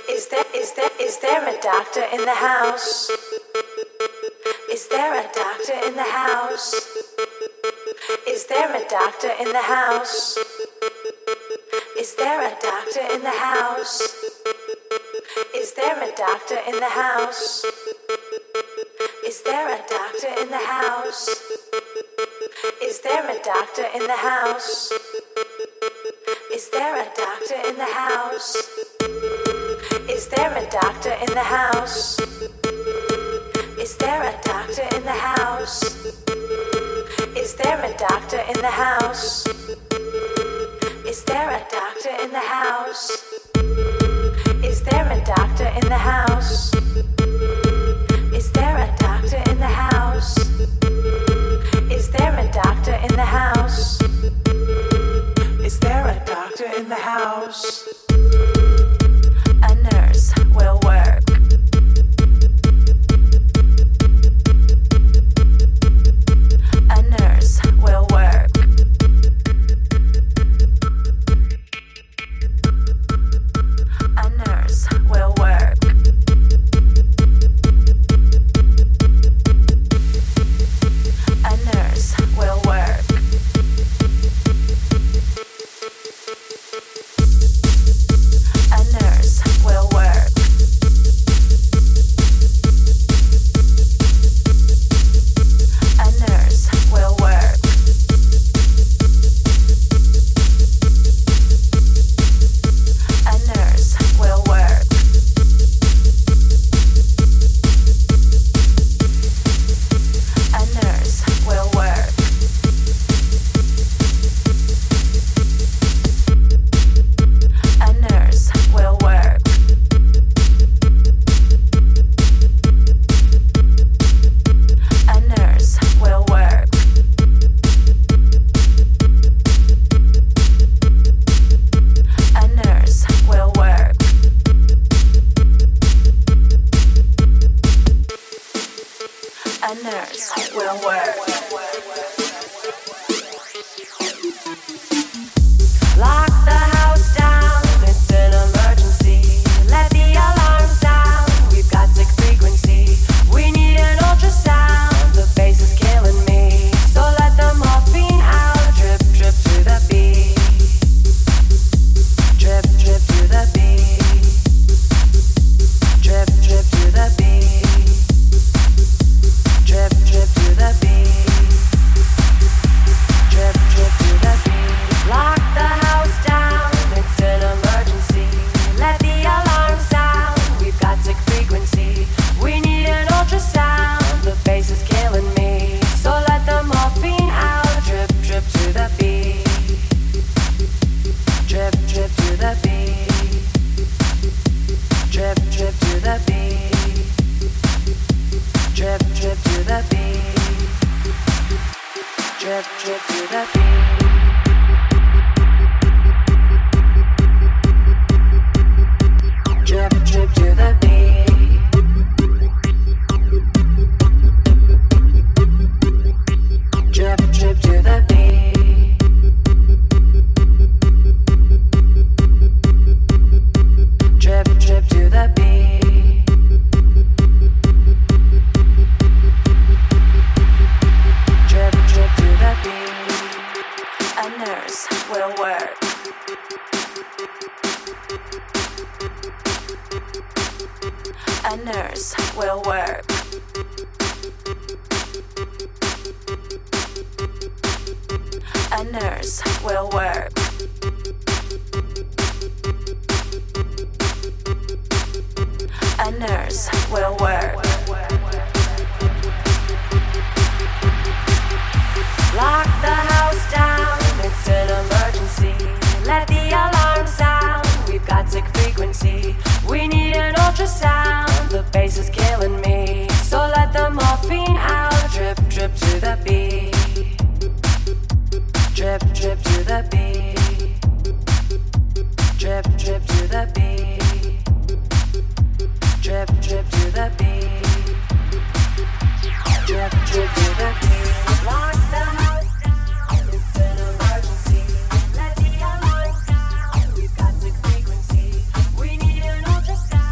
Is there a doctor in the house? Is there a doctor in the house? Is there a doctor in the house? Is there a doctor in the house? Is there a doctor in the house? Is there a doctor in the house? Is there a doctor in the house? Is there a doctor in the house? Is there a doctor in the house? Is there a doctor in the house? Is there a doctor in the house? Is there a doctor in the house? Is there a doctor in the house? Is there a doctor in the house? Is there a doctor in the house? Is there a doctor in the house? A nurse will work. A nurse will work. A nurse will work. A nurse will work. A nurse will work. A nurse will work. A nurse will work. A nurse will work. A nurse will work. A nurse will work. A nurse will work. A nurse will work. Lock the house down, it's an emergency. Let the alarm sound, we've got sick frequency. We need an ultrasound, the bass is killing me. So let the morphine out, drip, drip to the beat. Drip, drip to the beat. Drip, drip to the beat. Drip, drip to the beat. Drip, drip to the beat. Lock the house down, it's an emergency. Let the alarm sound, we've got sick frequency. We need an ultrasound, the bass is killing me. So let the morphine out, drip, drip to the beat. Drip, drip to the beat. Drip, drip to the beat. Drip, drip to the beat. Drip, drip to the beat. Drip, drip to the beat. Drip, drip to the beat. Drip, drip to the beat. Drip, drip to the beat. A nurse will work. A nurse will work. A nurse will work. A nurse will work. Lock the house down, it's an emergency. Let the alarm sound, we've got sick frequency. We need an ultrasound, the bass is killing me. So let the morphine out, drip, drip to the beat. Drip, drip to the beat. Drip, drip to the beat. Drip, drip to the beat. Drip, drip to the beat. Lock the house down, it's an emergency. Let the alarm sound, we've got sick frequency. We need an ultrasound.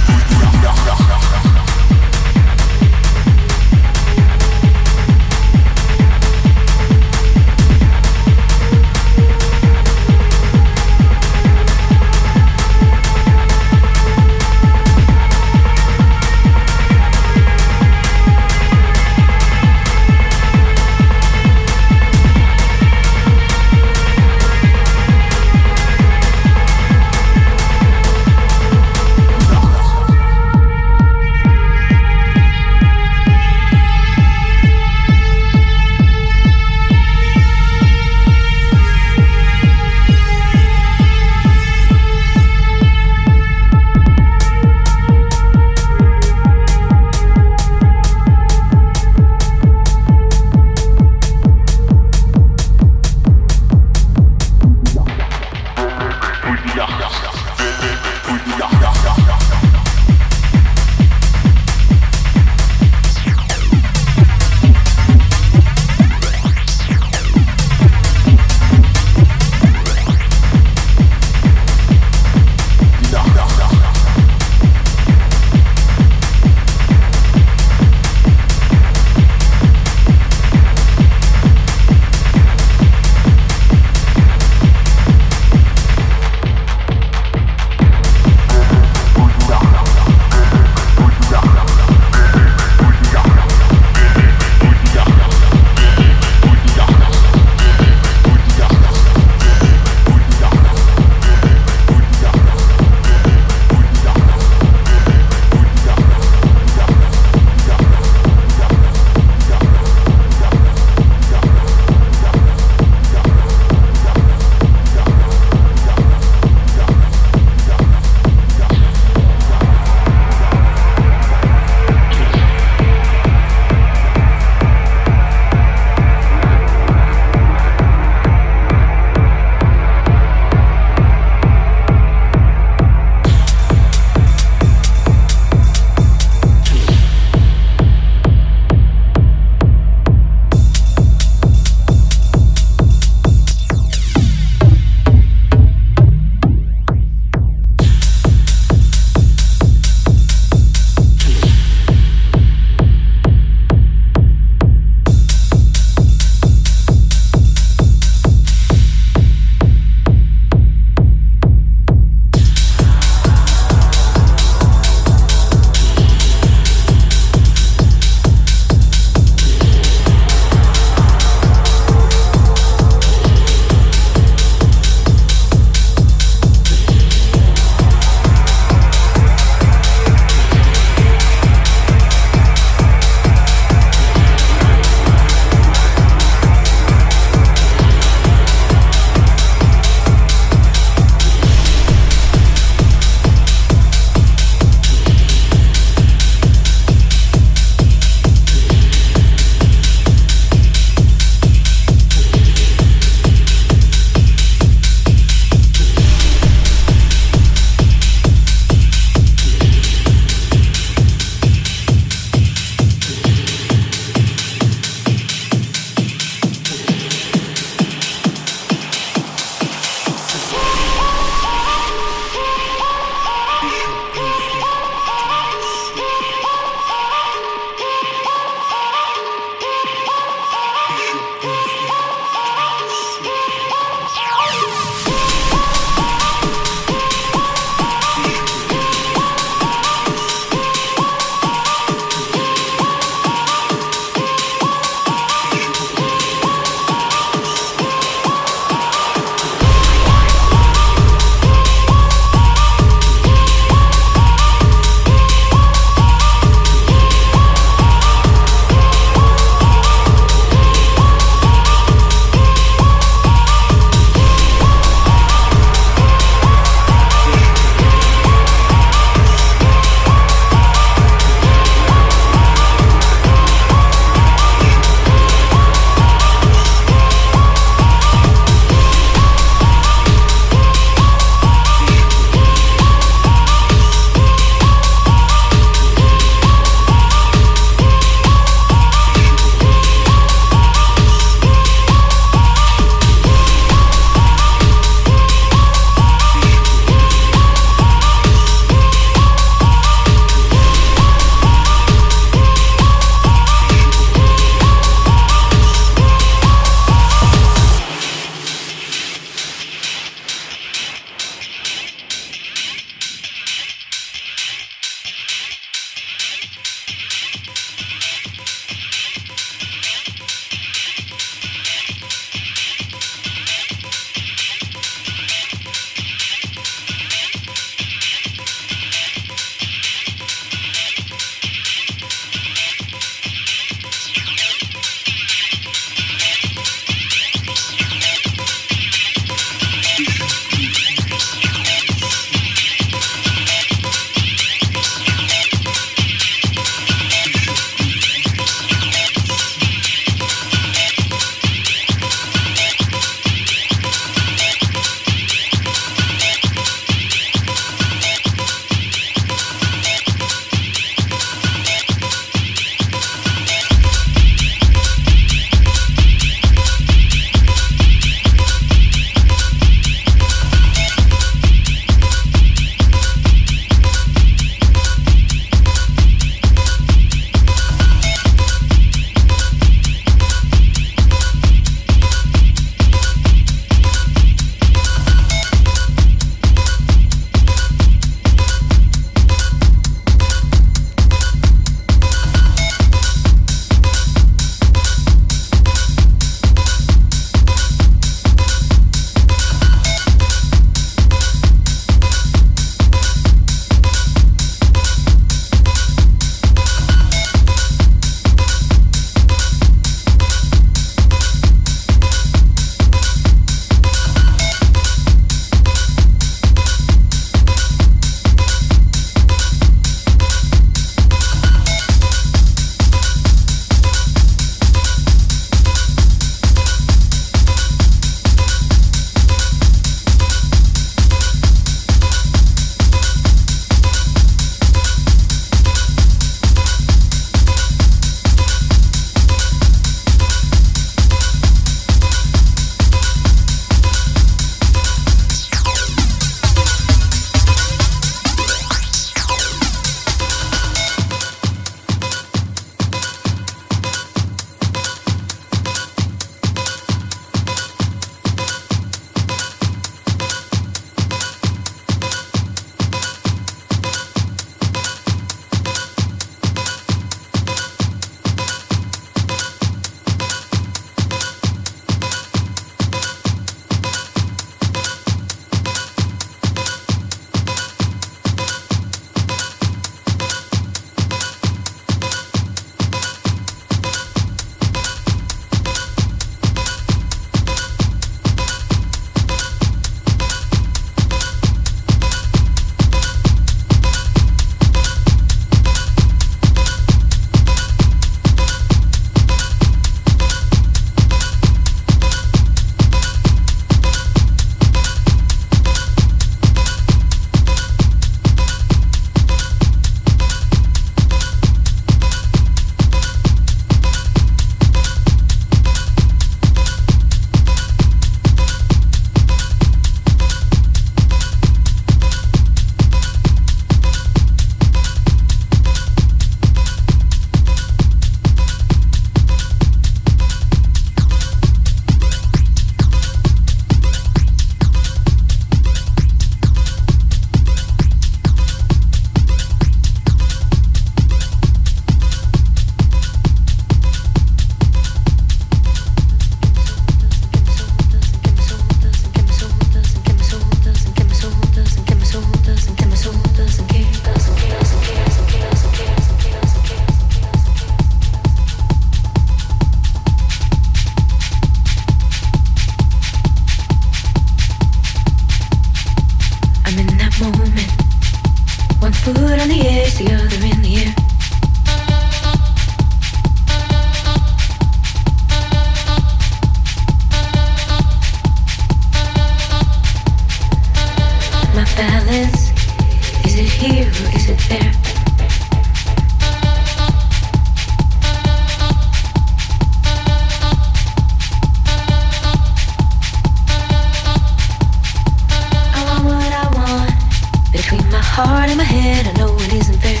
heart in my head, I know it isn't there.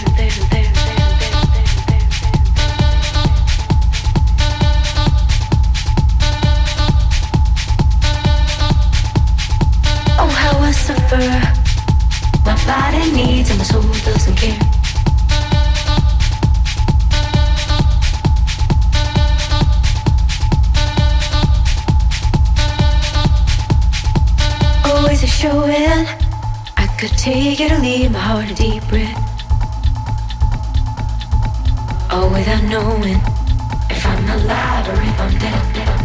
Oh, how I suffer. My body needs and my soul doesn't care. Always a showing. I could take it or leave my heart a deep red. All without knowing if I'm alive or if I'm dead.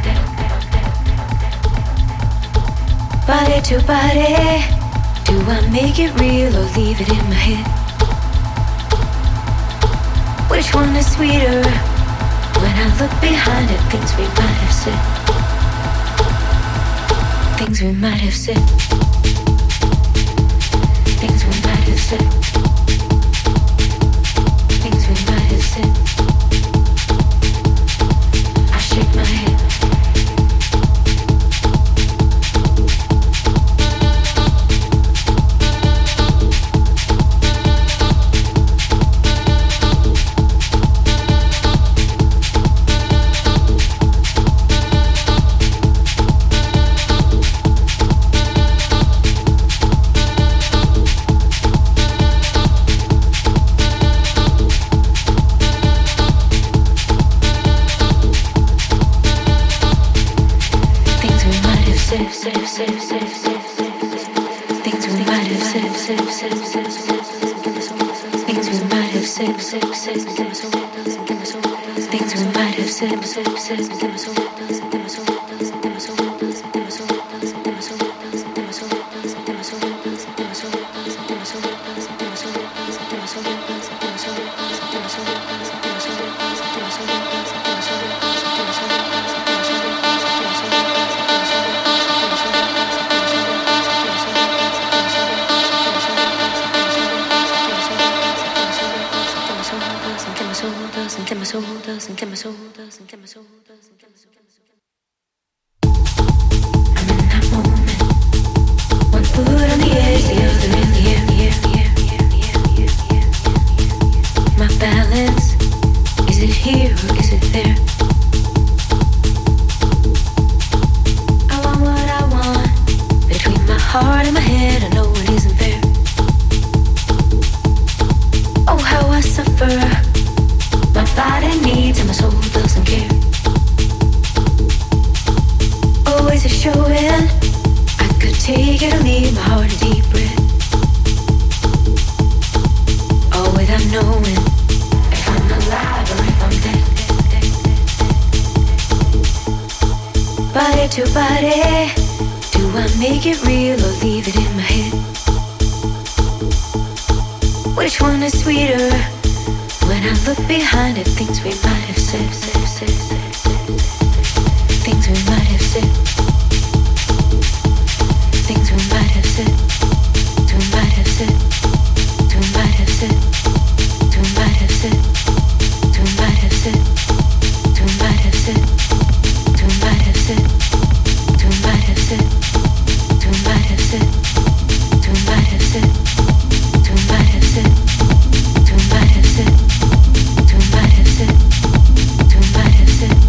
Body to body, do I make it real or leave it in my head? Which one is sweeter? When I look behind it, things we might have said. Things we might have said. Things we might have said. Things we might have said. I shake my head. Things we might have said. Things we might have said. Things we might have said. I'm in that moment. One foot on the edge, the other in the air. My balance, is it here or is it there? I want what I want. Between my heart and my head, I know it isn't fair. Oh, how I suffer. My body needs and my soul doesn't care. Always a showing. I could take it or leave my heart a deep red. All without knowing if I'm alive or if I'm dead. Body to body, do I make it real or leave it in my head? Which one is sweeter? When I look behind it, things we might have said. Things we might have said. Things we might have said. We might have said. We might have said. We might have said. We might have said. We might have said. We might have said. We might have said. We might have said. We might have said. We might have said. We might have said. We might have said, we might have said.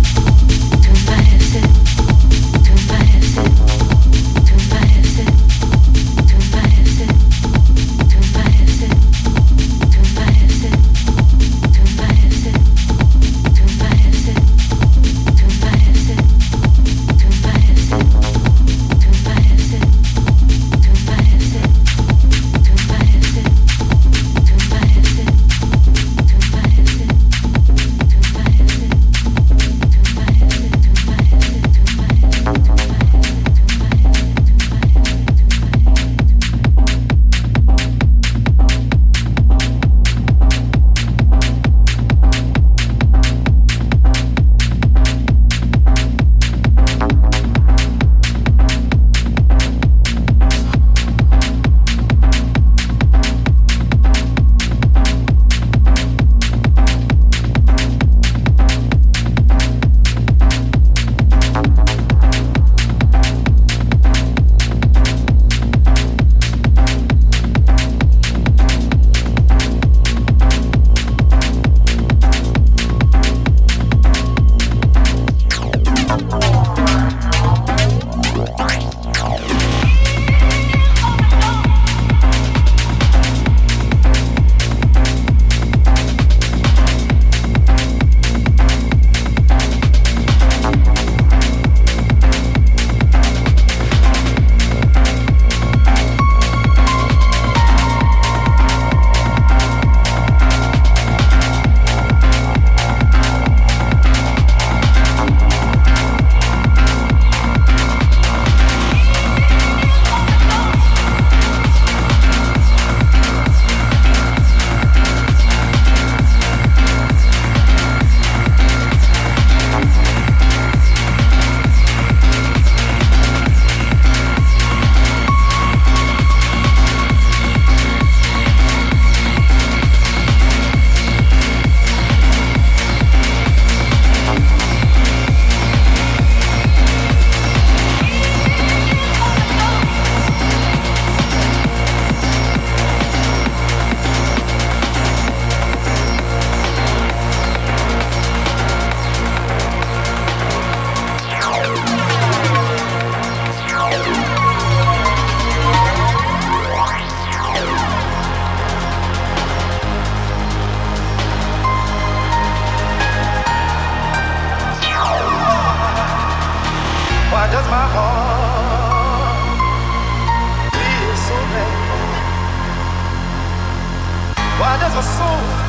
soul.